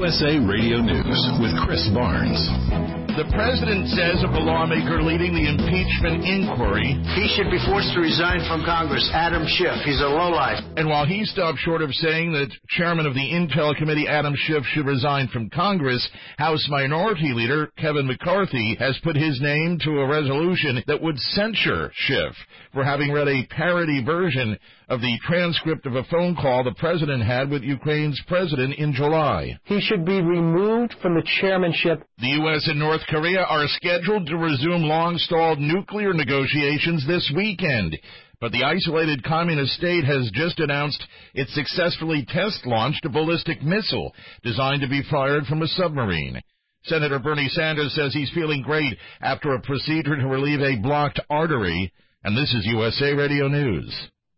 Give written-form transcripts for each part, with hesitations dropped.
USA Radio News with Chris Barnes. The president says of the lawmaker leading the impeachment inquiry, he should be forced to resign from Congress. Adam Schiff, he's a lowlife. And while he stopped short of saying that chairman of the Intel Committee, Adam Schiff, should resign from Congress, House Minority Leader Kevin McCarthy has put his name to a resolution that would censure Schiff for having read a parody version of the transcript of a phone call the president had with Ukraine's president in July. He should be removed from the chairmanship. The U.S. and North Korea are scheduled to resume long-stalled nuclear negotiations this weekend. But the isolated communist state has just announced it successfully test-launched a ballistic missile designed to be fired from a submarine. Senator Bernie Sanders says he's feeling great after a procedure to relieve a blocked artery. And this is USA Radio News.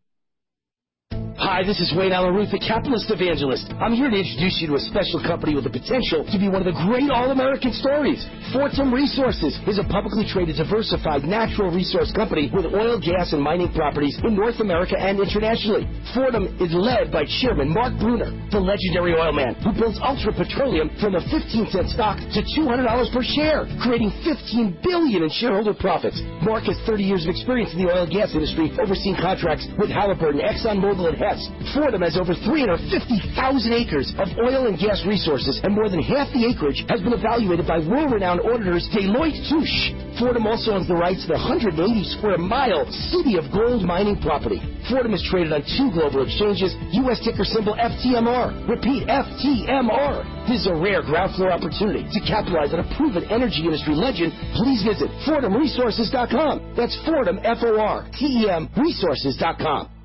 Hi, this is Wayne Allen Ruth, the Capitalist Evangelist. I'm here to introduce you to a special company with the potential to be one of the great all-American stories. Fortum Resources is a publicly traded, diversified natural resource company with oil, gas, and mining properties in North America and internationally. Fortum is led by Chairman Mark Bruner, the legendary oil man who builds Ultra Petroleum from a 15-cent stock to $200 per share, creating $15 billion in shareholder profits. Mark has 30 years of experience in the oil and gas industry, overseeing contracts with Halliburton, ExxonMobil, and Hess. Fortum has over 350,000 acres of oil and gas resources, and more than half the acreage has been evaluated by world-renowned auditors Deloitte Touche. Fortum also owns the rights to the 180-square-mile City of Gold mining property. Fortum is traded on 2 global exchanges, U.S. ticker symbol FTMR. Repeat, FTMR. This is a rare ground floor opportunity to capitalize on a proven energy industry legend. Please visit FortumResources.com. That's Fortum, F-O-R-T-E-M, resources.com.